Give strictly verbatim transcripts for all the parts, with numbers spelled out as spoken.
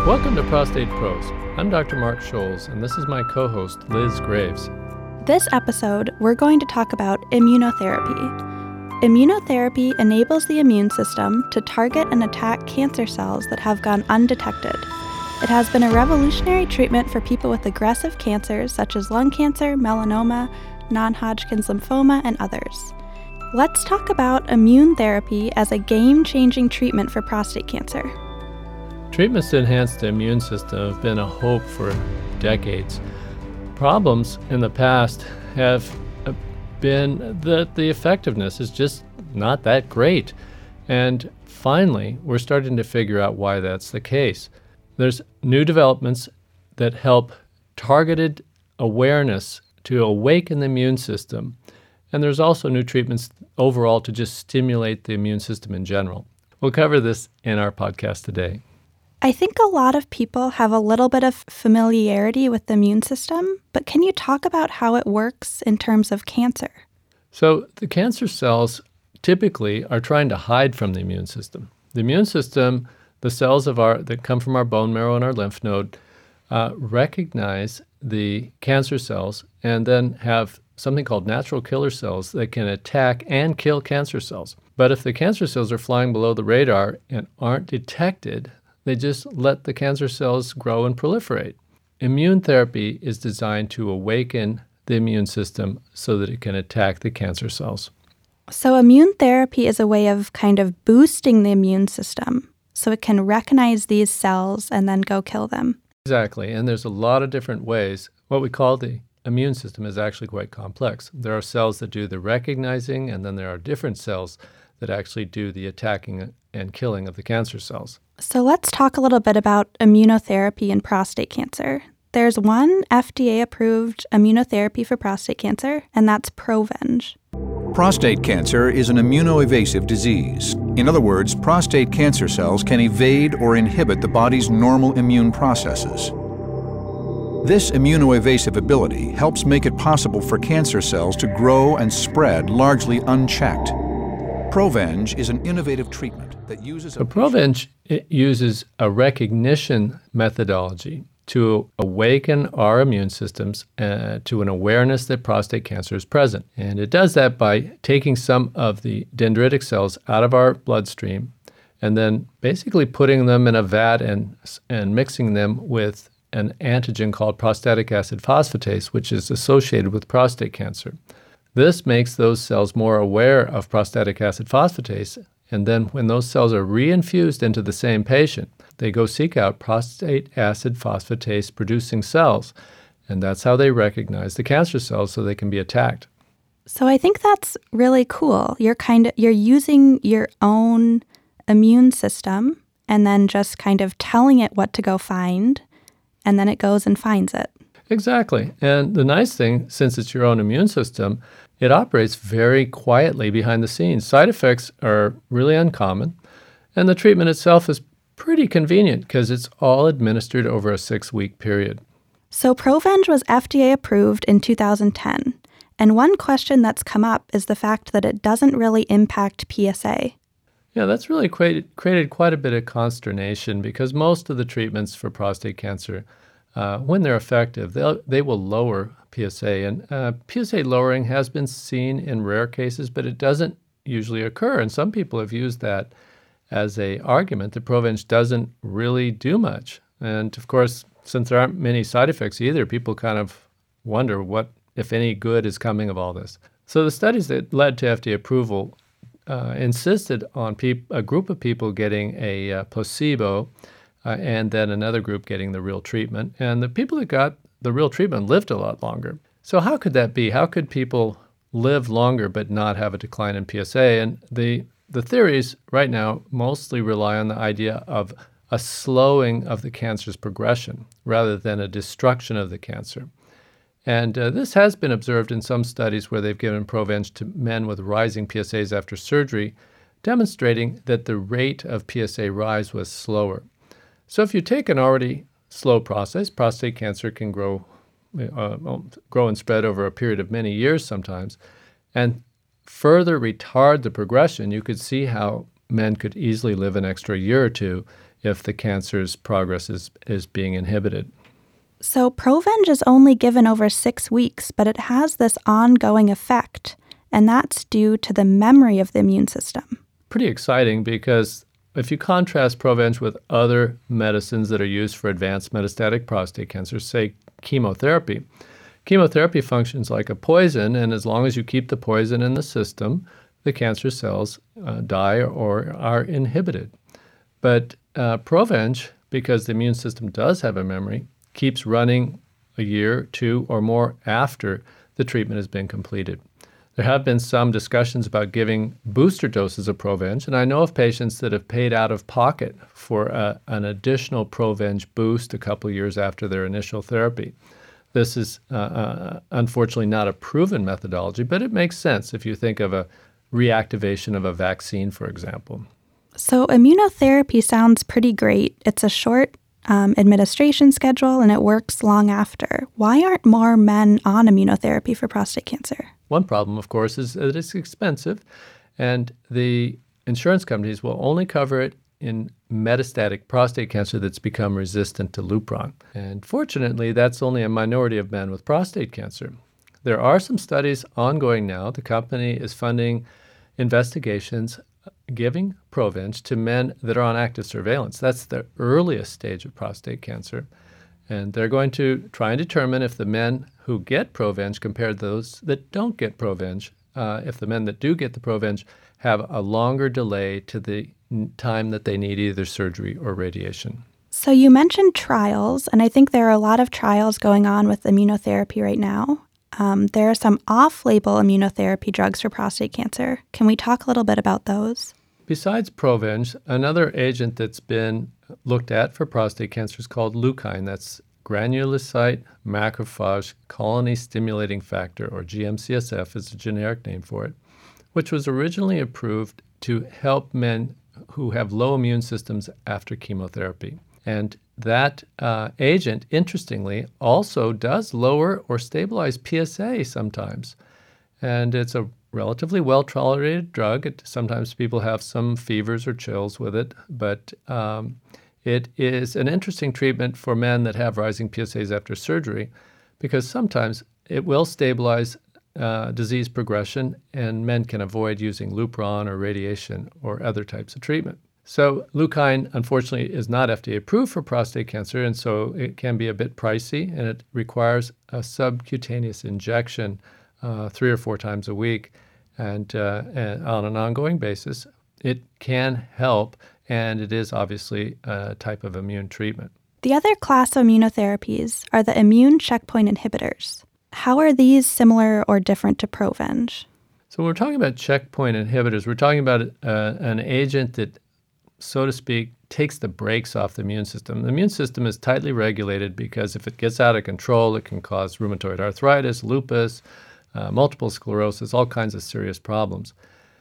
Welcome to Prostate Pros. I'm Doctor Mark Scholes, and this is my co-host, Liz Graves. This episode, we're going to talk about immunotherapy. Immunotherapy enables the immune system to target and attack cancer cells that have gone undetected. It has been a revolutionary treatment for people with aggressive cancers such as lung cancer, melanoma, non-Hodgkin's lymphoma, and others. Let's talk about immune therapy as a game-changing treatment for prostate cancer. Treatments to enhance the immune system have been a hope for decades. Problems in the past have been that the effectiveness is just not that great. And finally, we're starting to figure out why that's the case. There's new developments that help targeted awareness to awaken the immune system. And there's also new treatments overall to just stimulate the immune system in general. We'll cover this in our podcast today. I think a lot of people have a little bit of familiarity with the immune system, but can you talk about how it works in terms of cancer? So the cancer cells typically are trying to hide from the immune system. The immune system, the cells of our that come from our bone marrow and our lymph node, uh, recognize the cancer cells and then have something called natural killer cells that can attack and kill cancer cells. But if the cancer cells are flying below the radar and aren't detected, they just let the cancer cells grow and proliferate. Immune therapy is designed to awaken the immune system so that it can attack the cancer cells. So immune therapy is a way of kind of boosting the immune system so it can recognize these cells and then go kill them. Exactly, and there's a lot of different ways. What we call the immune system is actually quite complex. There are cells that do the recognizing, and then there are different cells that actually do the attacking and killing of the cancer cells. So let's talk a little bit about immunotherapy in prostate cancer. There's one F D A-approved immunotherapy for prostate cancer, and that's Provenge. Prostate cancer is an immunoevasive disease. In other words, prostate cancer cells can evade or inhibit the body's normal immune processes. This immunoevasive ability helps make it possible for cancer cells to grow and spread largely unchecked. Provenge is an innovative treatment that uses a... So Provenge it uses a recognition methodology to awaken our immune systems uh, to an awareness that prostate cancer is present. And it does that by taking some of the dendritic cells out of our bloodstream and then basically putting them in a vat and, and mixing them with an antigen called prostatic acid phosphatase, which is associated with prostate cancer. This makes those cells more aware of prostatic acid phosphatase, and then when those cells are reinfused into the same patient, they go seek out prostate acid phosphatase producing cells, and that's how they recognize the cancer cells so they can be attacked. So I think that's really cool. You're kind of you're using your own immune system and then just kind of telling it what to go find, and then it goes and finds it. Exactly. And the nice thing, since it's your own immune system, it operates very quietly behind the scenes. Side effects are really uncommon, and the treatment itself is pretty convenient because it's all administered over a six-week period. So Provenge was F D A approved in two thousand ten, and one question that's come up is the fact that it doesn't really impact P S A. Yeah, that's really created, created quite a bit of consternation because most of the treatments for prostate cancer, uh, when they're effective, they'll, they will lower P S A. And uh, P S A lowering has been seen in rare cases, but it doesn't usually occur. And some people have used that as an argument that Provenge doesn't really do much. And of course, since there aren't many side effects either, people kind of wonder what, if any, good is coming of all this. So the studies that led to F D A approval uh, insisted on peop- a group of people getting a uh, placebo uh, and then another group getting the real treatment. And the people that got the real treatment lived a lot longer. So how could that be? How could people live longer but not have a decline in P S A? And the the theories right now mostly rely on the idea of a slowing of the cancer's progression rather than a destruction of the cancer. And uh, this has been observed in some studies where they've given Provenge to men with rising P S As after surgery, demonstrating that the rate of P S A rise was slower. So if you take an already slow process, prostate cancer can grow, uh, grow and spread over a period of many years sometimes, and further retard the progression. You could see how men could easily live an extra year or two if the cancer's progress is, is being inhibited. So Provenge is only given over six weeks, but it has this ongoing effect, and that's due to the memory of the immune system. Pretty exciting, because if you contrast Provenge with other medicines that are used for advanced metastatic prostate cancer, say chemotherapy, chemotherapy functions like a poison, and as long as you keep the poison in the system, the cancer cells uh, die or are inhibited. But uh, Provenge, because the immune system does have a memory, keeps running a year, two, or more after the treatment has been completed. There have been some discussions about giving booster doses of Provenge, and I know of patients that have paid out of pocket for a, an additional Provenge boost a couple years after their initial therapy. This is uh, uh, unfortunately not a proven methodology, but it makes sense if you think of a reactivation of a vaccine, for example. So immunotherapy sounds pretty great. It's a short um, administration schedule, and it works long after. Why aren't more men on immunotherapy for prostate cancer? One problem, of course, is that it's expensive, and the insurance companies will only cover it in metastatic prostate cancer that's become resistant to Lupron. And fortunately, that's only a minority of men with prostate cancer. There are some studies ongoing now. The company is funding investigations giving Provenge to men that are on active surveillance. That's the earliest stage of prostate cancer. And they're going to try and determine if the men who get Provenge compare to those that don't get Provenge, uh, if the men that do get the Provenge have a longer delay to the time that they need either surgery or radiation. So you mentioned trials, and I think there are a lot of trials going on with immunotherapy right now. Um, there are some off-label immunotherapy drugs for prostate cancer. Can we talk a little bit about those? Besides Provenge, another agent that's been looked at for prostate cancer is called Leukine. That's granulocyte macrophage colony stimulating factor, or G M C S F is a generic name for it, which was originally approved to help men who have low immune systems after chemotherapy. And that uh, agent, interestingly, also does lower or stabilize P S A sometimes. And it's a relatively well-tolerated drug. It, sometimes people have some fevers or chills with it, but um, it is an interesting treatment for men that have rising P S As after surgery, because sometimes it will stabilize uh, disease progression, and men can avoid using Lupron or radiation or other types of treatment. So Leukine, unfortunately, is not F D A approved for prostate cancer, and so it can be a bit pricey, and it requires a subcutaneous injection uh, three or four times a week, and, uh, and on an ongoing basis. It can help, and it is obviously a type of immune treatment. The other class of immunotherapies are the immune checkpoint inhibitors. How are these similar or different to Provenge? So when we're talking about checkpoint inhibitors, we're talking about uh, an agent that, so to speak, takes the brakes off the immune system. The immune system is tightly regulated because if it gets out of control, it can cause rheumatoid arthritis, lupus, uh, multiple sclerosis, all kinds of serious problems.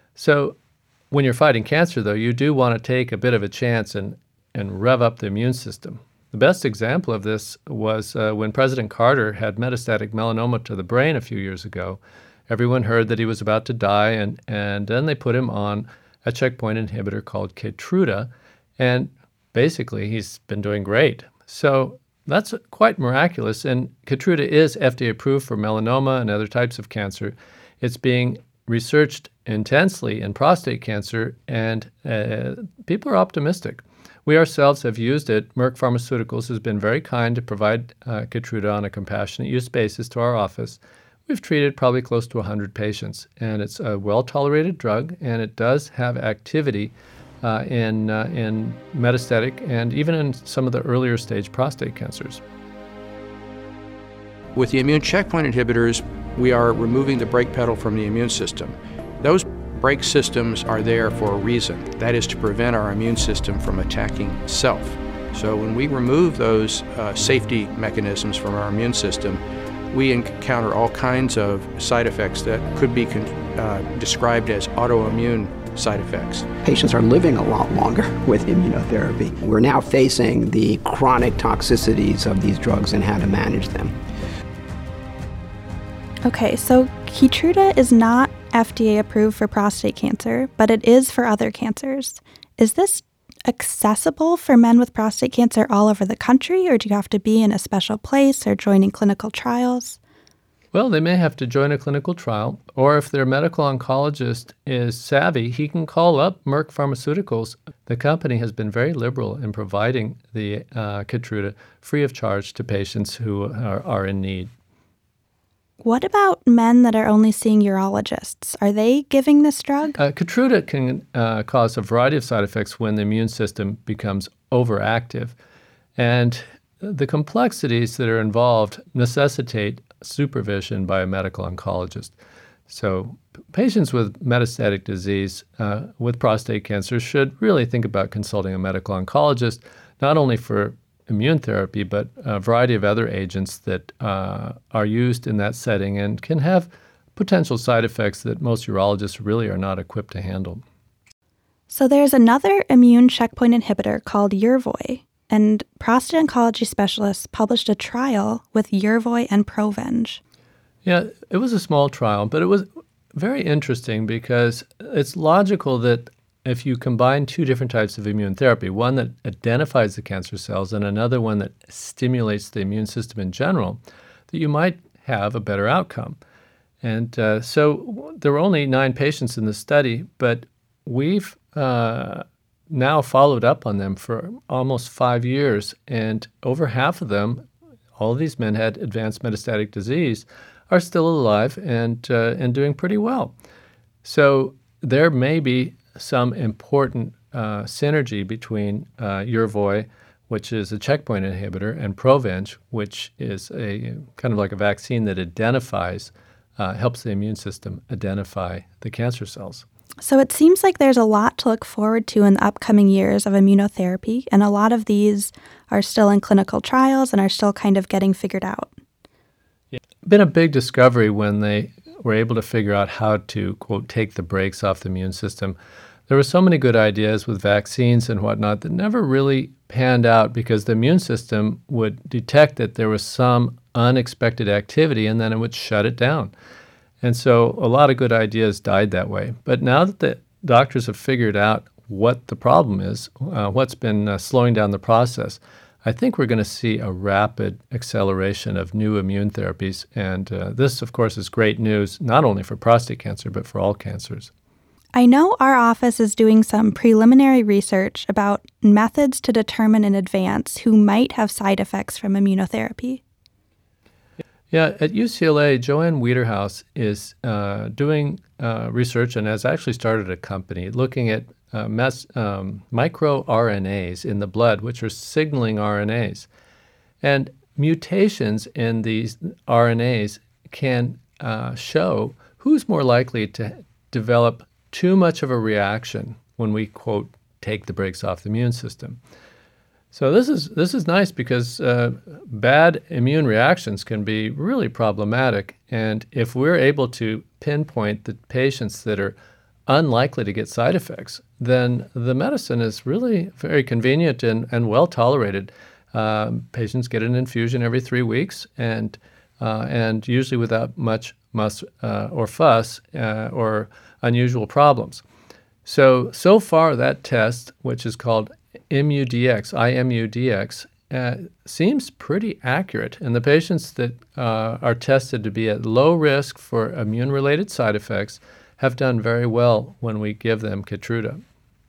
So when you're fighting cancer, though, you do want to take a bit of a chance and, and rev up the immune system. The best example of this was uh, when President Carter had metastatic melanoma to the brain a few years ago. Everyone heard that he was about to die, and, and then they put him on a checkpoint inhibitor called Keytruda, and basically he's been doing great. So that's quite miraculous, and Keytruda is F D A approved for melanoma and other types of cancer. It's being researched intensely in prostate cancer, and uh, people are optimistic. We ourselves have used it. Merck Pharmaceuticals has been very kind to provide uh, Keytruda on a compassionate use basis to our office. We've treated probably close to one hundred patients, and it's a well-tolerated drug, and it does have activity uh, in, uh, in metastatic and even in some of the earlier stage prostate cancers. With the immune checkpoint inhibitors, we are removing the brake pedal from the immune system. Those brake systems are there for a reason. That is to prevent our immune system from attacking self. So when we remove those uh, safety mechanisms from our immune system, we encounter all kinds of side effects that could be uh, described as autoimmune side effects. Patients are living a lot longer with immunotherapy. We're now facing the chronic toxicities of these drugs and how to manage them. Okay, so Keytruda is not F D A approved for prostate cancer, but it is for other cancers. Is this accessible for men with prostate cancer all over the country, or do you have to be in a special place or joining clinical trials? Well, they may have to join a clinical trial, or if their medical oncologist is savvy, he can call up Merck Pharmaceuticals. The company has been very liberal in providing the uh, Keytruda free of charge to patients who are, are in need. What about men that are only seeing urologists? Are they giving this drug? Uh, Keytruda can uh, cause a variety of side effects when the immune system becomes overactive. And the complexities that are involved necessitate supervision by a medical oncologist. So patients with metastatic disease uh, with prostate cancer should really think about consulting a medical oncologist, not only for immune therapy, but a variety of other agents that uh, are used in that setting and can have potential side effects that most urologists really are not equipped to handle. So there's another immune checkpoint inhibitor called Yervoy, and prostate oncology specialists published a trial with Yervoy and Provenge. Yeah, it was a small trial, but it was very interesting because it's logical that if you combine two different types of immune therapy, one that identifies the cancer cells and another one that stimulates the immune system in general, that you might have a better outcome. And uh, so there were only nine patients in the study, but we've uh, now followed up on them for almost five years, and over half of them, all of these men had advanced metastatic disease, are still alive and uh, and doing pretty well. So there may be some important uh, synergy between uh, Yervoy, which is a checkpoint inhibitor, and Provenge, which is a kind of like a vaccine that identifies, uh, helps the immune system identify the cancer cells. So it seems like there's a lot to look forward to in the upcoming years of immunotherapy, and a lot of these are still in clinical trials and are still kind of getting figured out. Yeah. Been a big discovery when they were able to figure out how to, quote, take the brakes off the immune system. There were so many good ideas with vaccines and whatnot that never really panned out because the immune system would detect that there was some unexpected activity and then it would shut it down. And so a lot of good ideas died that way. But now that the doctors have figured out what the problem is, uh, what's been uh, slowing down the process, I think we're going to see a rapid acceleration of new immune therapies. And uh, this, of course, is great news, not only for prostate cancer, but for all cancers. I know our office is doing some preliminary research about methods to determine in advance who might have side effects from immunotherapy. Yeah, at U C L A, Joanne Wiederhaus is uh, doing uh, research and has actually started a company looking at uh, mes- um, microRNAs in the blood, which are signaling R N As. And mutations in these R N As can uh, show who's more likely to develop too much of a reaction when we, quote, take the brakes off the immune system. So this is this is nice because uh, bad immune reactions can be really problematic. And if we're able to pinpoint the patients that are unlikely to get side effects, then the medicine is really very convenient and, and well tolerated. Um, patients get an infusion every three weeks and uh, and usually without much muss uh, or fuss uh, or unusual problems. So, so far that test, which is called ImmuDx, I M U D X, uh, seems pretty accurate. And the patients that uh, are tested to be at low risk for immune-related side effects have done very well when we give them Keytruda.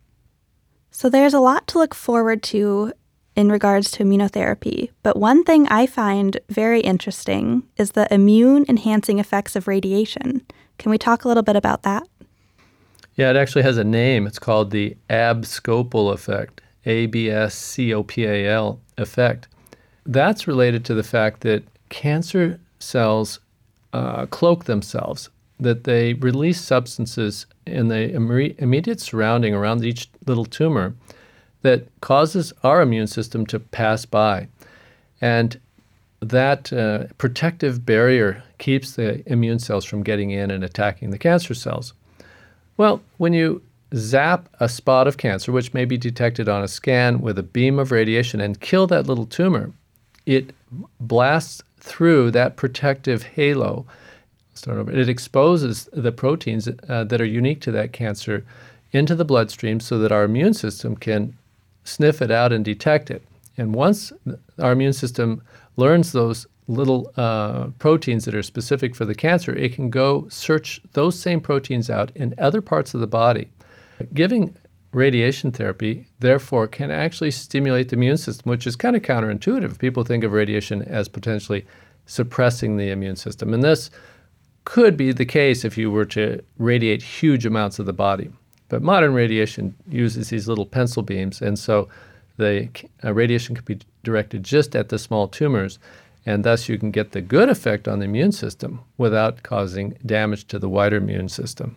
So there's a lot to look forward to in regards to immunotherapy. But one thing I find very interesting is the immune-enhancing effects of radiation. Can we talk a little bit about that? Yeah, it actually has a name. It's called the abscopal effect, A B S C O P A L effect. That's related to the fact that cancer cells uh, cloak themselves, that they release substances in the imme- immediate surrounding around each little tumor that causes our immune system to pass by. And that uh, protective barrier keeps the immune cells from getting in and attacking the cancer cells. Well, when you zap a spot of cancer, which may be detected on a scan with a beam of radiation, and kill that little tumor, it blasts through that protective halo. Start over. It exposes the proteins uh, that are unique to that cancer into the bloodstream so that our immune system can sniff it out and detect it. And once our immune system learns those little uh, proteins that are specific for the cancer, it can go search those same proteins out in other parts of the body. Giving radiation therapy, therefore, can actually stimulate the immune system, which is kind of counterintuitive. People think of radiation as potentially suppressing the immune system. And this could be the case if you were to radiate huge amounts of the body. But modern radiation uses these little pencil beams, and so the uh, radiation can be directed just at the small tumors, and thus you can get the good effect on the immune system without causing damage to the wider immune system.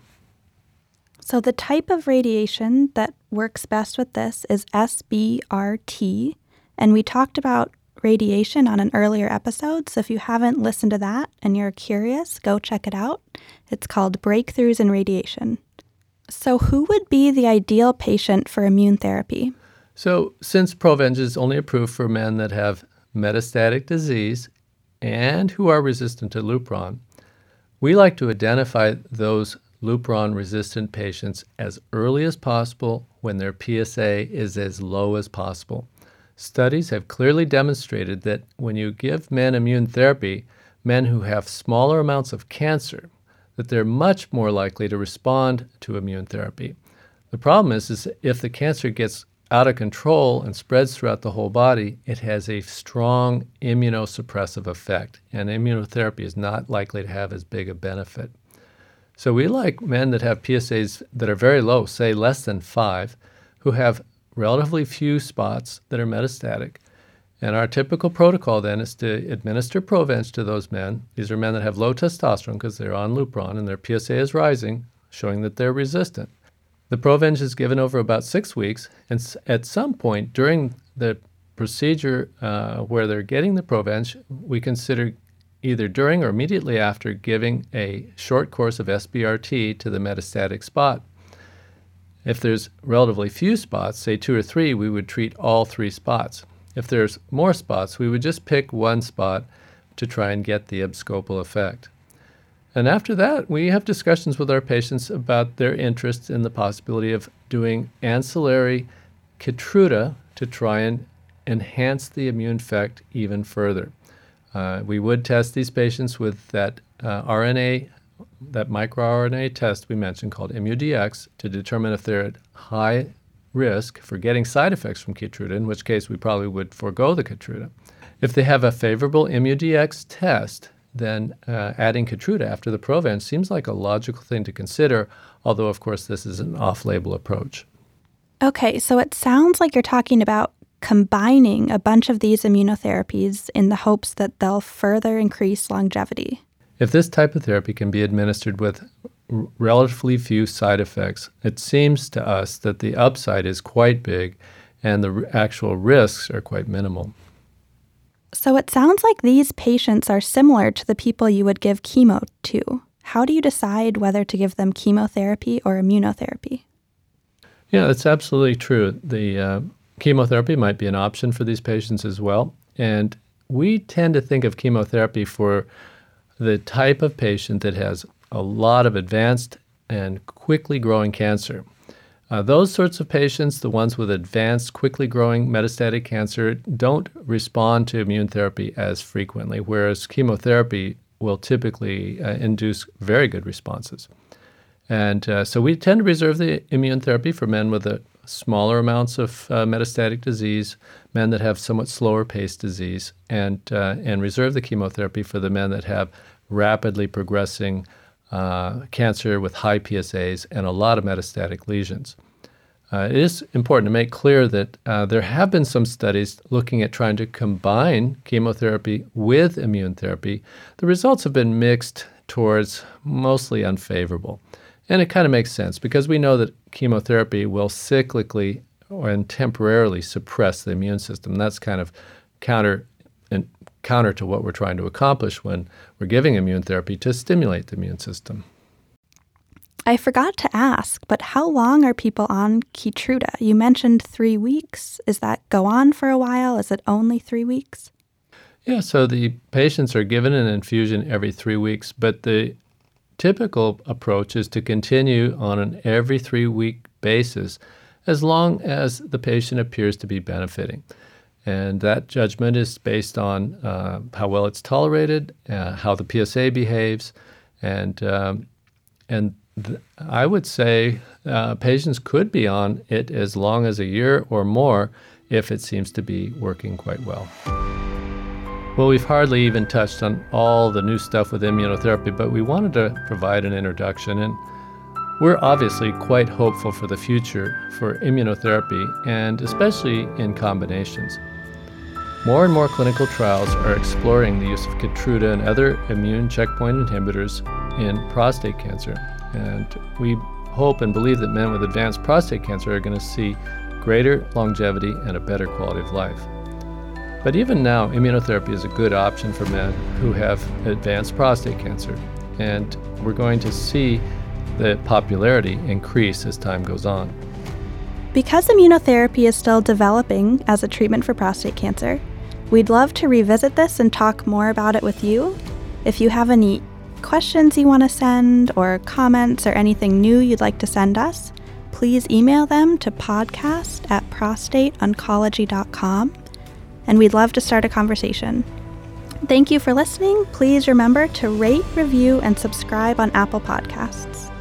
So the type of radiation that works best with this is S B R T, and we talked about radiation on an earlier episode, so if you haven't listened to that and you're curious, go check it out. It's called Breakthroughs in Radiation. So who would be the ideal patient for immune therapy? So since Provenge is only approved for men that have metastatic disease and who are resistant to Lupron, we like to identify those Lupron-resistant patients as early as possible when their P S A is as low as possible. Studies have clearly demonstrated that when you give men immune therapy, men who have smaller amounts of cancer, that they're much more likely to respond to immune therapy. The problem is, is if the cancer gets out of control and spreads throughout the whole body, it has a strong immunosuppressive effect, and immunotherapy is not likely to have as big a benefit. So we like men that have P S As that are very low, say less than five, who have relatively few spots that are metastatic. And our typical protocol then is to administer Provenge to those men. These are men that have low testosterone because they're on Lupron and their P S A is rising, showing that they're resistant. The Provenge is given over about six weeks, and at some point during the procedure uh, where they're getting the Provenge, we consider either during or immediately after giving a short course of S B R T to the metastatic spot. If there's relatively few spots, say two or three, we would treat all three spots. If there's more spots, we would just pick one spot to try and get the abscopal effect. And after that, we have discussions with our patients about their interest in the possibility of doing ancillary Keytruda to try and enhance the immune effect even further. Uh, we would test these patients with that uh, R N A, that microRNA test we mentioned called ImmuDX to determine if they're at high risk for getting side effects from Keytruda, in which case we probably would forego the Keytruda. If they have a favorable ImmuDX test, then uh, adding Keytruda after the Provenge seems like a logical thing to consider, although of course this is an off-label approach. Okay, so it sounds like you're talking about combining a bunch of these immunotherapies in the hopes that they'll further increase longevity. If this type of therapy can be administered with r- relatively few side effects, it seems to us that the upside is quite big and the r- actual risks are quite minimal. So it sounds like these patients are similar to the people you would give chemo to. How do you decide whether to give them chemotherapy or immunotherapy? Yeah, that's absolutely true. The uh, chemotherapy might be an option for these patients as well. And we tend to think of chemotherapy for the type of patient that has a lot of advanced and quickly growing cancer. Uh, those sorts of patients, the ones with advanced, quickly growing metastatic cancer, don't respond to immune therapy as frequently, whereas chemotherapy will typically uh, induce very good responses. And uh, so we tend to reserve the immune therapy for men with a smaller amounts of uh, metastatic disease, men that have somewhat slower paced disease, and uh, and reserve the chemotherapy for the men that have rapidly progressing uh, cancer with high P S As and a lot of metastatic lesions. Uh, it is important to make clear that uh, there have been some studies looking at trying to combine chemotherapy with immune therapy. The results have been mixed towards mostly unfavorable. And it kind of makes sense because we know that chemotherapy will cyclically and temporarily suppress the immune system. That's kind of counter and counter to what we're trying to accomplish when we're giving immune therapy to stimulate the immune system. I forgot to ask, but how long are people on Keytruda? You mentioned three weeks. Is that go on for a while? Is it only three weeks? Yeah, so the patients are given an infusion every three weeks, but the typical approach is to continue on an every three-week basis as long as the patient appears to be benefiting. And that judgment is based on uh, how well it's tolerated, uh, how the P S A behaves, and um, and th- I would say uh, patients could be on it as long as a year or more if it seems to be working quite well. Well, we've hardly even touched on all the new stuff with immunotherapy, but we wanted to provide an introduction, and we're obviously quite hopeful for the future for immunotherapy, and especially in combinations. More and more clinical trials are exploring the use of Keytruda and other immune checkpoint inhibitors in prostate cancer, and we hope and believe that men with advanced prostate cancer are going to see greater longevity and a better quality of life. But even now, immunotherapy is a good option for men who have advanced prostate cancer, and we're going to see the popularity increase as time goes on. Because immunotherapy is still developing as a treatment for prostate cancer, we'd love to revisit this and talk more about it with you. If you have any questions you want to send, or comments, or anything new you'd like to send us, please email them to podcast at prostate oncology dot com, and we'd love to start a conversation. Thank you for listening. Please remember to rate, review, and subscribe on Apple Podcasts.